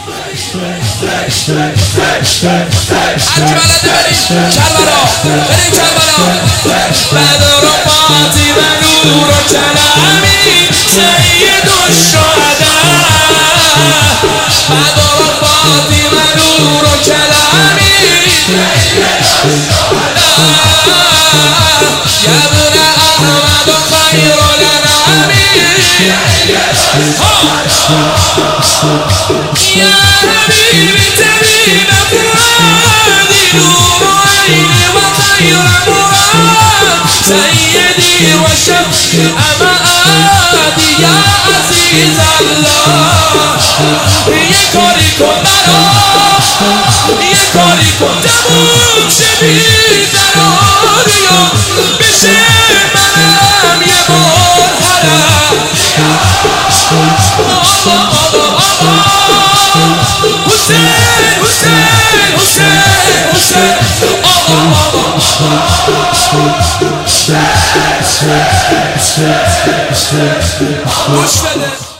بلده بریم کربلا بریم کربلا بدر و فاطمه نور و کلامی سید الشهداء بدر و فاطمه نور و کلامی يا ابن أحمد خير الأنام يا حبيبي تبين فؤادي نور عيني وخير مراد سيدي وشفي أمآدي يا عزيز الله يكاري كنارا يكاري كنتمون شبيه دراريا بشه منم یه بار حالا حسین حسین حسین